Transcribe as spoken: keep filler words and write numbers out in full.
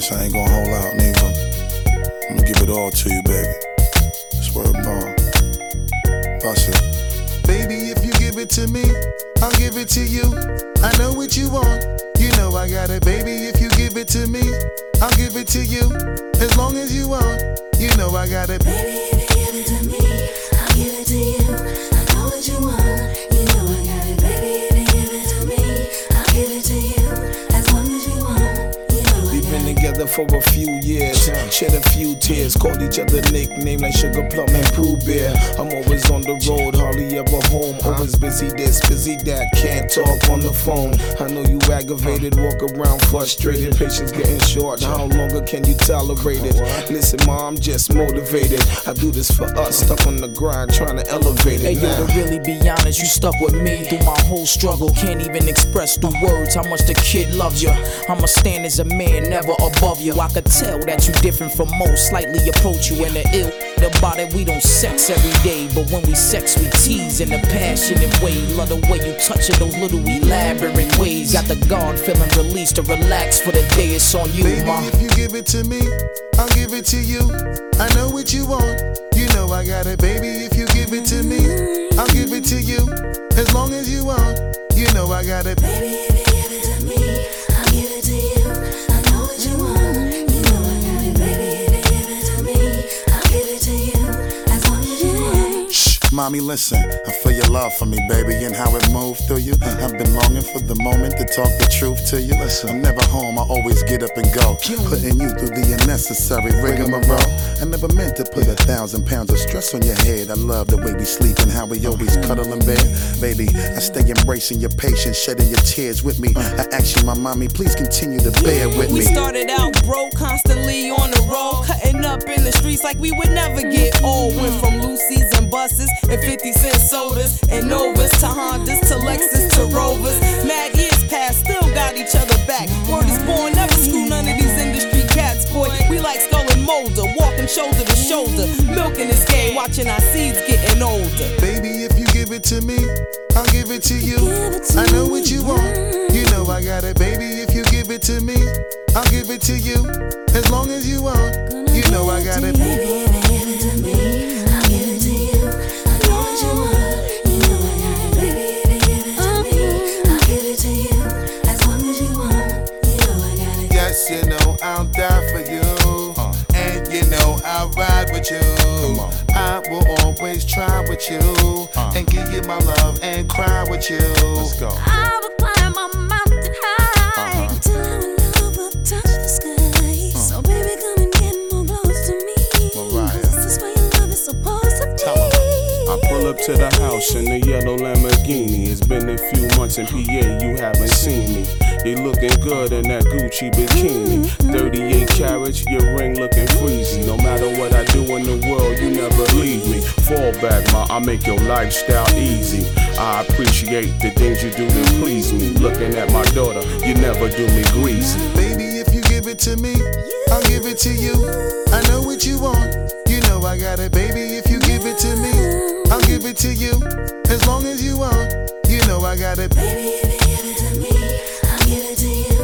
promise I ain't gonna hold out, nigga. I'm gonna give it all to you, baby. Swear ball. Bust it. Baby, if you give it to me, I'll give it to you. I know what you want, you know I got it. Baby, if you give it to me, I'll give it to you. As long as you want, you know I got it. Baby, if you give it to me, I'll give it to you. I know what you want, you know I got it. Baby, if you give it to me, I'll give it to you. As long as you want, you know I got it. We've been together for a few years, shed a few tears, called each other nicknames like Sugar Plum and Pooh Bear. I'm always on the road, hardly ever home. Always busy this, busy that, can't talk on the phone. I know you aggravated, walk around frustrated, patience getting short. How longer can you tolerate it? Listen, ma, I'm just motivated. I do this for us, stuck on the grind, trying to elevate it. Hey, yo, to really be honest, you stuck with me through my whole struggle. Can't even express through words how much the kid loves you. I'ma stand as a man, never above you. I could tell that you different from most, slightly approach you in the ill. About it, we don't sex every day, but when we sex, we tease in a passionate way. Love the way you touch it, those little elaborate ways. Got the guard feeling released to relax for the day. It's on you, Baby, ma. if you give it to me, I'll give it to you. I know what you want, you know I got it. Baby, if you give it to me, I'll give it to you. As long as you want, you know I got it. Baby, if you give it to me, I'll give it to you. I know what you want, you know I got it. Baby, if you give it to me, I'll give it to you. As long as you want. Shh, mommy, listen. I feel your love for me, baby, and how it moved through you. I've been longing for the moment to talk the truth to you. Listen, I'm never home, I always get up and go. Putting you through the unnecessary rigmarole. I never meant to put a thousand pounds of stress on your head. I love the way we sleep and how we always cuddle in bed. Baby, I stay embracing your patience, shedding your tears with me. I ask you, my mommy, please continue to bear with We me. started out broke, constantly on the road, cutting up in the streets like we would never get old. Went from Lucy's and buses and fifty cent sodas and Novas to Hondas to Lexus to Rovers. Mad years past, still got each other back. Word is born, never screw none of these industry cats, boy. We like Skull and Molder, walking shoulder to shoulder, milking this game, watching our seeds getting older. Baby, if you give it to me, I'll give it to you. I know what you want, you know I got it. Baby, if you give it to me, I'll give it to you. As long as you want, you know I got it. Baby, if you give it to me, I'll give it to you. I know what you want, you know I got it. Baby, if you give it to me, I'll give it to you. As long as you want, you know I got it. Yes, you know I'll die for you. And you know I'll ride with you. I will always try with you. And give you my love and cry with you. Let's go. I will climb a mountain high until our love will touch the sky. So baby, come and get more close to me. Mariah. This is where your love is supposed to be. I pull up to the house in the yellow Lamborghini. It's been a few months in P A, you haven't seen me. You looking good in that Gucci bikini. thirty-eight carats, your ring looking freezy. No matter what I do in the world, you never leave me. Fall back, ma, I make your lifestyle easy. I appreciate the things you do to please me. Looking at my daughter, you never do me greasy. Baby, if you give it to me, I'll give it to you. I know what you want, you know I got it. Baby, if you give it to me, I'll give it to you. As long as you want, you know I got it. Baby, if you give it to me, I'll give it to you.